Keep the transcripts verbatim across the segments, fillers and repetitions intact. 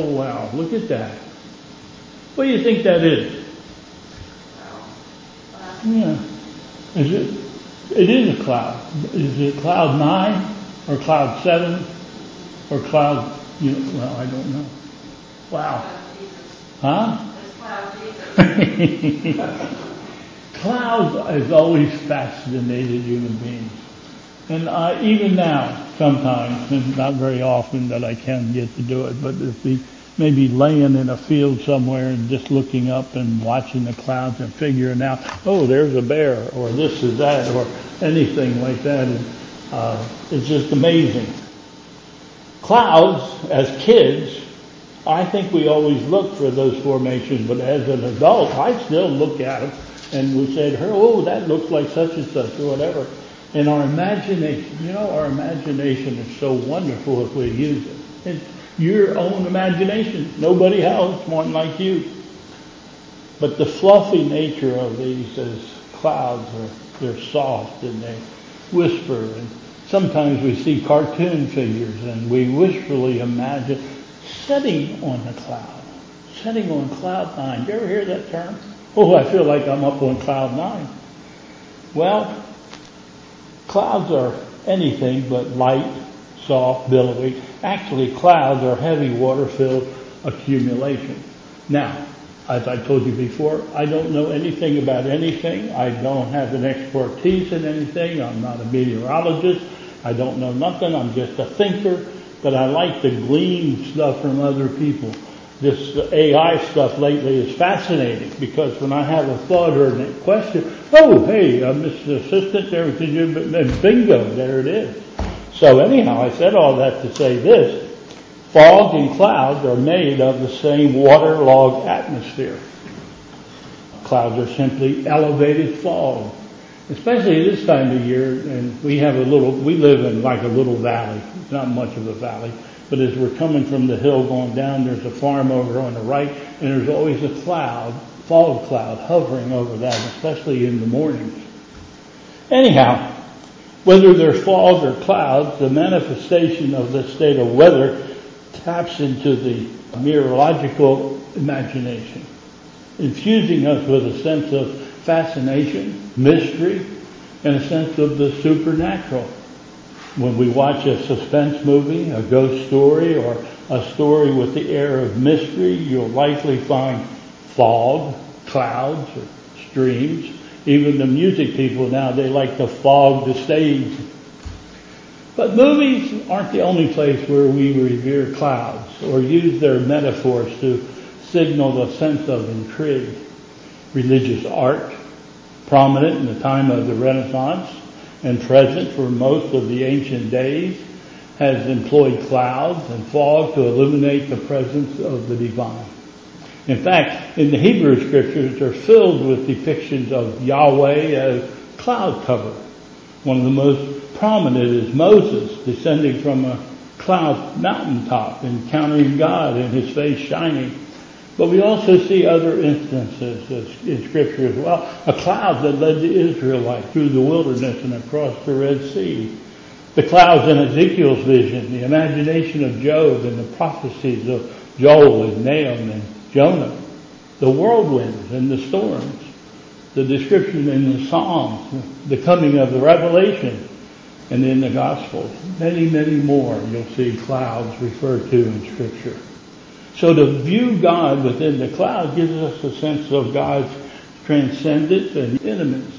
oh wow, look at that. What do you think that is? Yeah. Is it? It is a cloud. Is it cloud nine or cloud seven or cloud? You know, well, I don't know. Wow. Huh? Clouds has always fascinated human beings, and I, even now, sometimes, and not very often that I can get to do it, but if we maybe laying in a field somewhere and just looking up and watching the clouds and figuring out, oh, there's a bear, or this is that, or anything like that. And, uh, it's just amazing. Clouds, as kids, I think we always look for those formations, but as an adult, I still look at them and we said, oh, that looks like such and such, or whatever. And our imagination, you know, our imagination is so wonderful if we use it. It's your own imagination. Nobody else, one like you. But the fluffy nature of these as clouds, are they're soft and they whisper. And sometimes we see cartoon figures and we wistfully imagine sitting on a cloud, sitting on cloud nine. Do you ever hear that term? Oh, I feel like I'm up on cloud nine. Well, clouds are anything but light, soft, billowy. Actually, clouds are heavy water-filled accumulation. Now, as I told you before, I don't know anything about anything. I don't have an expertise in anything. I'm not a meteorologist. I don't know nothing. I'm just a thinker, but I like to glean stuff from other people. This A I stuff lately is fascinating because when I have a thought or a question, oh, hey, uh, Mister Assistant, there, could you, bingo, there it is. So anyhow, I said all that to say this. Fog and clouds are made of the same waterlogged atmosphere. Clouds are simply elevated fog. Especially this time of year, and we have a little, we live in like a little valley. It's not much of a valley. But as we're coming from the hill going down, there's a farm over on the right, and there's always a cloud, fog cloud, hovering over that, especially in the mornings. Anyhow, whether they're fog or clouds, the manifestation of this state of weather taps into the meteorological imagination, infusing us with a sense of fascination, mystery, and a sense of the supernatural. When we watch a suspense movie, a ghost story, or a story with the air of mystery, you'll likely find fog, clouds, or streams. Even the music people now, they like to fog the stage. But movies aren't the only place where we revere clouds or use their metaphors to signal a sense of intrigue. Religious art, prominent in the time of the Renaissance and present for most of the ancient days, has employed clouds and fog to illuminate the presence of the divine. In fact, in the Hebrew scriptures, they're filled with depictions of Yahweh as cloud cover. One of the most prominent is Moses descending from a cloud mountaintop, encountering God and his face shining. But we also see other instances in Scripture as well. A cloud that led the Israelites through the wilderness and across the Red Sea. The clouds in Ezekiel's vision, the imagination of Job and the prophecies of Joel and Nahum and Jonah. The whirlwinds and the storms. The description in the Psalms, the coming of the Revelation, and in the Gospels. Many, many more you'll see clouds referred to in Scripture. So to view God within the cloud gives us a sense of God's transcendence and immanence.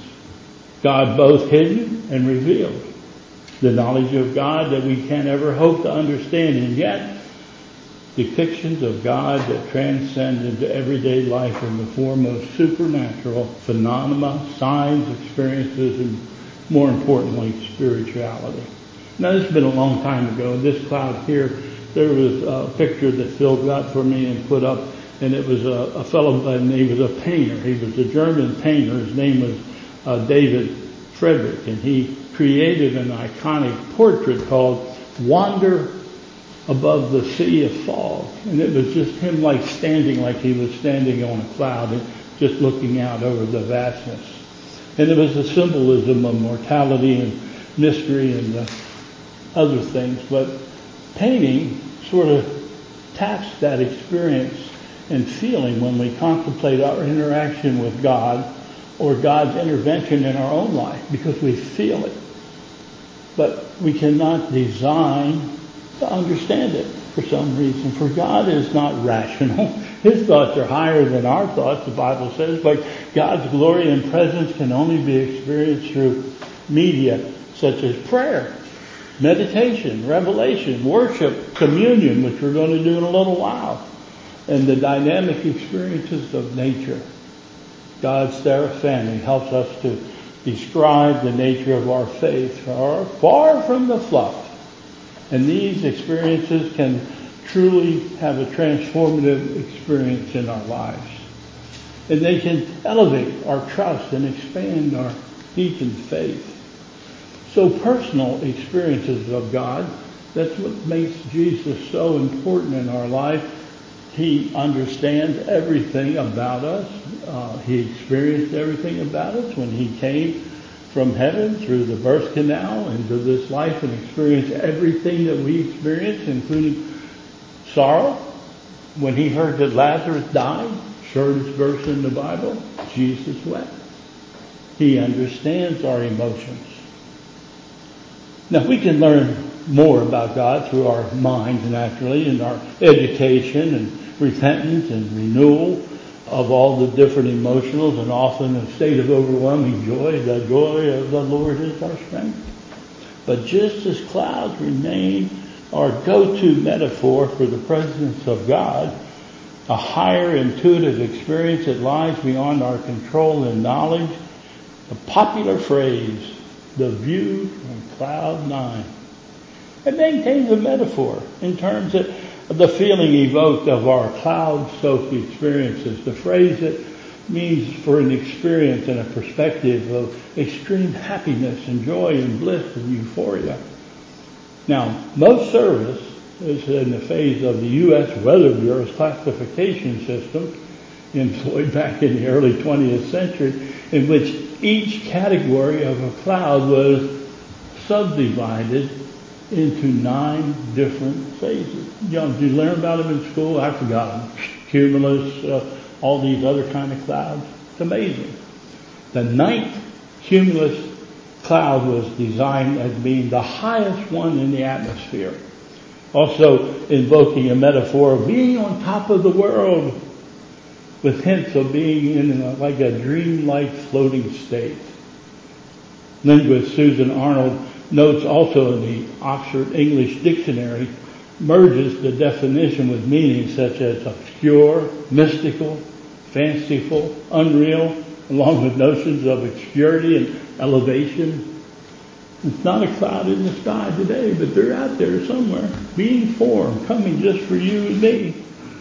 God both hidden and revealed. The knowledge of God that we can't ever hope to understand, and yet depictions of God that transcend into everyday life in the form of supernatural phenomena, signs, experiences, and more importantly, spirituality. Now this has been a long time ago. This cloud here, there was a picture that Phil got for me and put up, and it was a, a fellow by the name, he was a painter. He was a German painter. His name was uh, David Frederick, and he created an iconic portrait called Wander Above the Sea of Fog. And it was just him like standing like he was standing on a cloud and just looking out over the vastness. And it was a symbolism of mortality and mystery and uh, other things. But painting sort of taps that experience and feeling when we contemplate our interaction with God or God's intervention in our own life, because we feel it. But we cannot design to understand it for some reason. For God is not rational. His thoughts are higher than our thoughts, the Bible says, but God's glory and presence can only be experienced through media such as prayer, meditation, revelation, worship, communion, which we're going to do in a little while, and the dynamic experiences of nature. God's Theophany helps us to describe the nature of our faith, far, far from the fluff. And these experiences can truly have a transformative experience in our lives. And they can elevate our trust and expand our deepened faith. So personal experiences of God, that's what makes Jesus so important in our life. He understands everything about us. Uh, he experienced everything about us when he came from heaven through the birth canal into this life and experienced everything that we experience, including sorrow. When he heard that Lazarus died, shortest verse in the Bible, Jesus wept. He understands our emotions. Now we can learn more about God through our minds naturally, and our education and repentance and renewal of all the different emotionals, and often a state of overwhelming joy. The joy of the Lord is our strength. But just as clouds remain our go-to metaphor for the presence of God, a higher intuitive experience that lies beyond our control and knowledge, the popular phrase, the view from cloud nine, it maintains a metaphor in terms of the feeling evoked of our cloud-soaked experiences. The phrase that means for an experience and a perspective of extreme happiness and joy and bliss and euphoria. Now, most service is in the phase of the U S Weather Bureau's classification system, employed back in the early twentieth century, in which each category of a cloud was subdivided into nine different phases. You know, did you learn about them in school? I forgot them. Cumulus, uh, all these other kind of clouds. It's amazing. The ninth cumulus cloud was designed as being the highest one in the atmosphere, also invoking a metaphor of being on top of the world, with hints of being in a, like a dream-like floating state. Linguist Susan Arnold notes also in the Oxford English Dictionary, merges the definition with meanings such as obscure, mystical, fanciful, unreal, along with notions of obscurity and elevation. It's not a cloud in the sky today, but they're out there somewhere, being formed, coming just for you and me.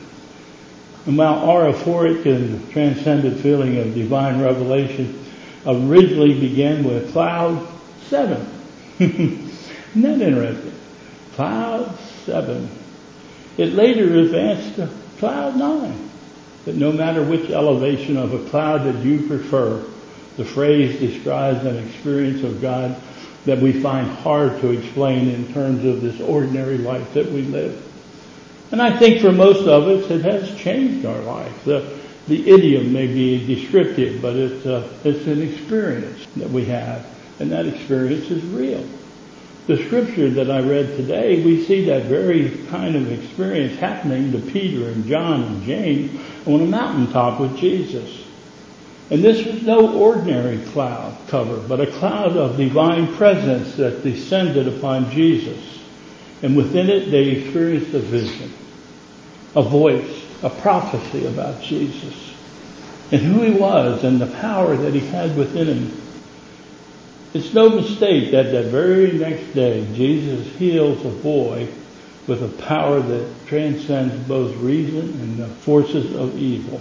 And while our euphoric and transcendent feeling of divine revelation originally began with cloud seven. Isn't that interesting? Cloud seven. It later advanced to cloud nine. But no matter which elevation of a cloud that you prefer, the phrase describes an experience of God that we find hard to explain in terms of this ordinary life that we live. And I think for most of us, it has changed our life. The, the idiom may be descriptive, but it's, uh, it's an experience that we have, and that experience is real. The scripture that I read today, we see that very kind of experience happening to Peter and John and James on a mountaintop with Jesus. And this was no ordinary cloud cover, but a cloud of divine presence that descended upon Jesus. And within it, they experienced a vision, a voice, a prophecy about Jesus and who he was and the power that he had within him. It's no mistake that that very next day, Jesus heals a boy with a power that transcends both reason and the forces of evil.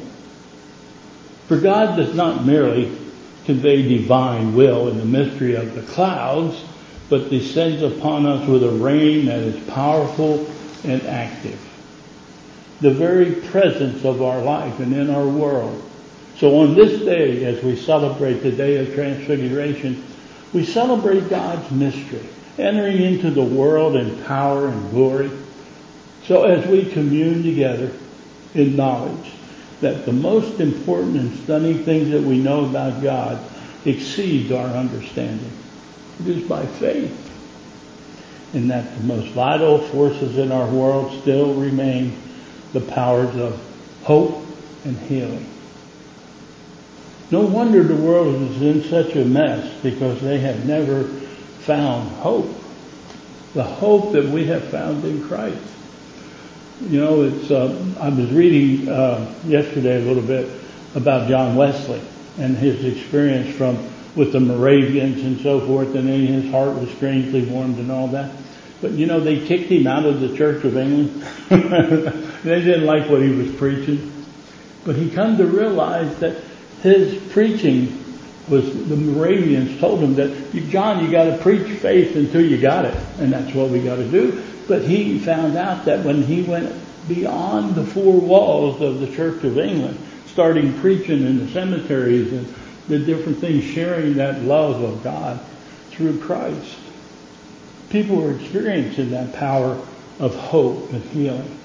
For God does not merely convey divine will in the mystery of the clouds, but descends upon us with a rain that is powerful and active. The very presence of our life and in our world. So on this day, as we celebrate the Day of Transfiguration, we celebrate God's mystery, entering into the world in power and glory, So as we commune together in knowledge that the most important and stunning things that we know about God exceeds our understanding. It is by faith. And that the most vital forces in our world still remain the powers of hope and healing. No wonder the world is in such a mess, because they have never found hope. The hope that we have found in Christ. You know, it's. Uh, I was reading uh, yesterday a little bit about John Wesley and his experience from with the Moravians and so forth, and then his heart was strangely warmed and all that. But you know, they kicked him out of the Church of England. They didn't like what he was preaching. But he come to realize that his preaching was, the Moravians told him that, John, you got to preach faith until you got it. And that's what we got to do. But he found out that when he went beyond the four walls of the Church of England, starting preaching in the cemeteries and the different things, sharing that love of God through Christ, people were experiencing that power of hope and healing.